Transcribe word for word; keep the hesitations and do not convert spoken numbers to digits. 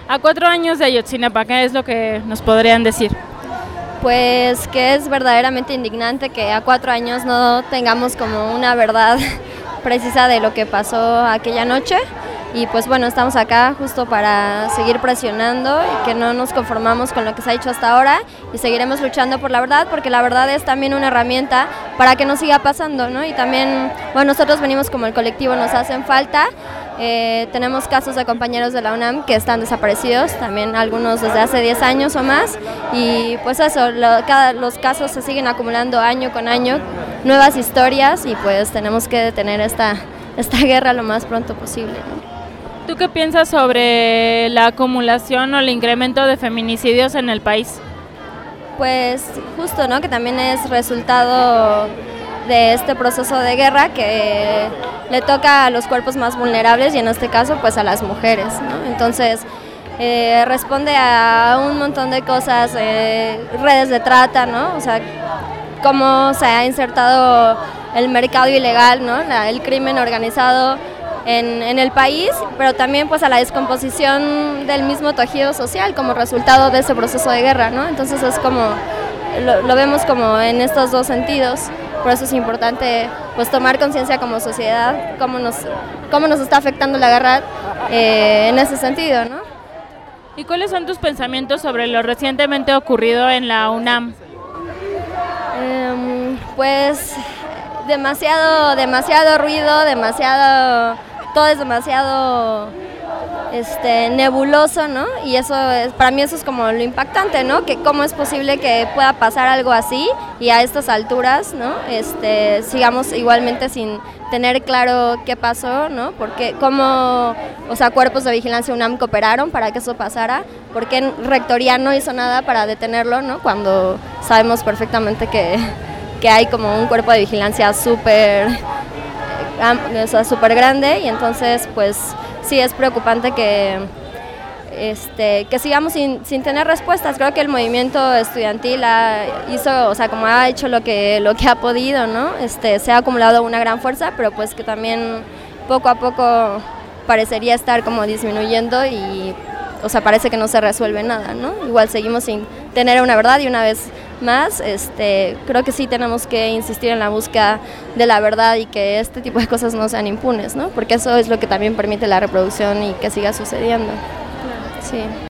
A cuatro años de Ayotzinapa, ¿qué es lo que nos podrían decir? Pues que es verdaderamente indignante que a cuatro años no tengamos como una verdad precisa de lo que pasó aquella noche. Y pues bueno, estamos acá justo para seguir presionando y que no nos conformamos con lo que se ha hecho hasta ahora y seguiremos luchando por la verdad, porque la verdad es también una herramienta para que no siga pasando, ¿no? Y también, bueno, nosotros venimos como el colectivo, nos hacen falta, eh, tenemos casos de compañeros de la UNAM que están desaparecidos, también algunos desde hace diez años o más, y pues eso, lo, cada, los casos se siguen acumulando año con año, nuevas historias, y pues tenemos que detener esta, esta guerra lo más pronto posible, ¿no? ¿Tú qué piensas sobre la acumulación o el incremento de feminicidios en el país? Pues justo, ¿no? Que también es resultado de este proceso de guerra que le toca a los cuerpos más vulnerables y en este caso pues a las mujeres, ¿no? Entonces eh, responde a un montón de cosas, eh, redes de trata, ¿no? O sea, cómo se ha insertado el mercado ilegal, ¿no? La, el crimen organizado En, en el país, pero también pues a la descomposición del mismo tejido social como resultado de ese proceso de guerra, ¿no? Entonces es como, lo, lo vemos como en estos dos sentidos, por eso es importante pues tomar conciencia como sociedad, cómo nos, cómo nos está afectando la guerra eh, en ese sentido, ¿no? ¿Y cuáles son tus pensamientos sobre lo recientemente ocurrido en la UNAM? Eh, pues demasiado, demasiado ruido, demasiado... todo es demasiado este, nebuloso, ¿no? Y eso es, para mí eso es como lo impactante, ¿no? Que cómo es posible que pueda pasar algo así y a estas alturas, ¿no? Este, sigamos igualmente sin tener claro qué pasó, ¿no? Porque cómo, o sea, cuerpos de vigilancia UNAM cooperaron para que eso pasara, por qué Rectoría no hizo nada para detenerlo, ¿no? Cuando sabemos perfectamente que, que hay como un cuerpo de vigilancia súper... o sea, súper grande, y entonces pues sí es preocupante que, este, que sigamos sin, sin tener respuestas. Creo que el movimiento estudiantil ha, hizo, o sea, como ha hecho lo que, lo que ha podido, ¿no? Este, se ha acumulado una gran fuerza, pero pues que también poco a poco parecería estar como disminuyendo y, o sea, parece que no se resuelve nada, ¿no? Igual seguimos sin tener una verdad y una vez más, este, creo que sí tenemos que insistir en la búsqueda de la verdad y que este tipo de cosas no sean impunes, ¿no? Porque eso es lo que también permite la reproducción y que siga sucediendo. Sí.